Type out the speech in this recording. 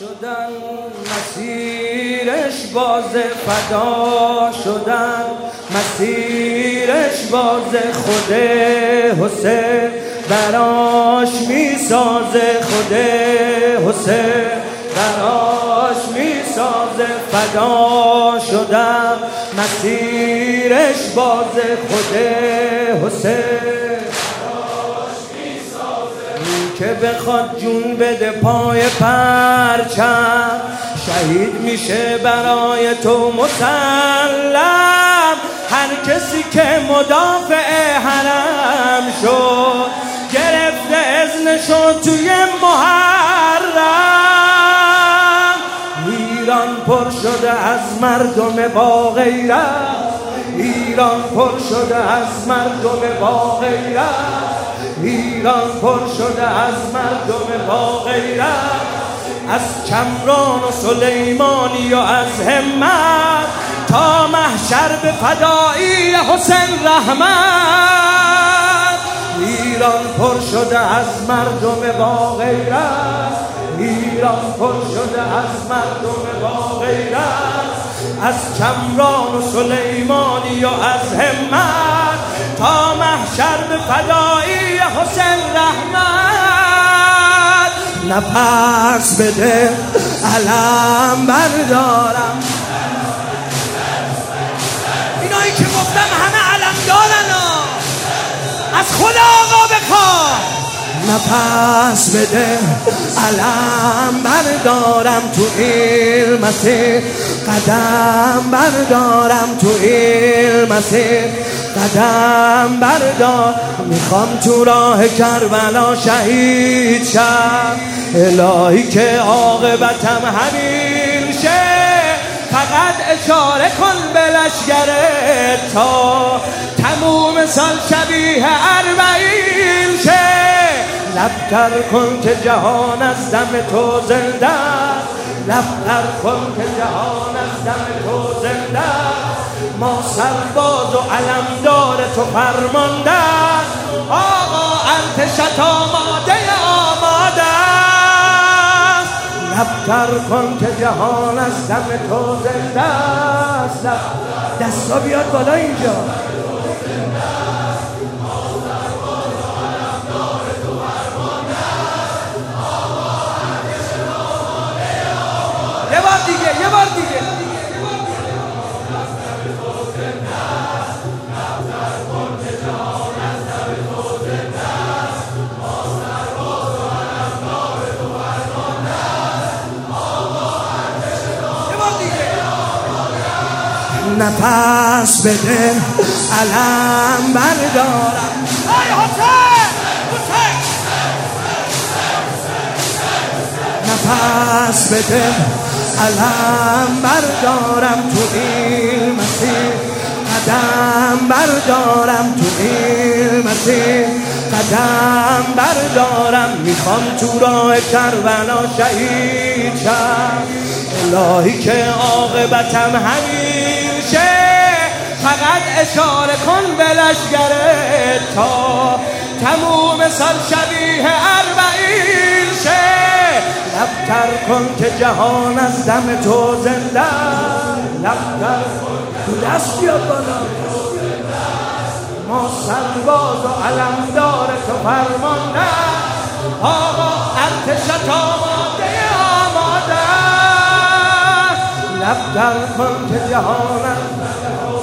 شدن مسیرش باز فدا شدن مسیرش باز خود حسین براش میسازه خود حسین براش میسازه فدا شدن مسیرش باز خود حسین که بخواد جون بده پای پرچم شهید میشه برای تو مسلم هر کسی که مدافع حرم شد گرفته اذنشو توی محرم ایران پر شده از مردم با غیرت ایران پر شده از مردم با غیرت ایران پر شده از مردم با غیرت از کمران و سلیمانی و از همت تا محشر به فدایی حسین رحمت ایران پر شده از مردم با غیرت ایران پر شده از مردم با غیرت از کمران و سلیمانی و از همت تا محشر به فدایی حسین رحمت نفس بده علم بردارم اینایی که گفتم همه علم دارن از خدا آقا بخواه نفس بده علم بردارم تو این مسیر قدم بردارم تو این مسیر قدم بردار میخوام تو راه کربلا شهید شم الهی که عاقبتم همین شه فقط اشاره کن به لشگرت تا تموم سال شبیه 40 شه لبتر کن که جهان از دم تو زنده لبتر کن که جهان از دم تو زنده ما سرباز و علمدار تو فرمانده آقا ارتشت آماده آماده لبتر کن که جهان از دم تو زنده است دستا بیاد بالا اینجا یه بار دیگه نفس بده علم بردارم نفس بده علم بردارم تو این مسیر قدم بردارم تو این مسیر قدم بردارم میخوام تو راه کربلا شهید شم الهی که عاقبتم همین شه فقط اشاره کن به لشگرت تا تموم سال شبیه 40 شه لبتر کن که جهان از دم تو زنده لبتر تو دست بیاد بالا ما سرباز و علمدار تو فرمانده آقا ارتشت آماده آماده لبتر کن که جهان از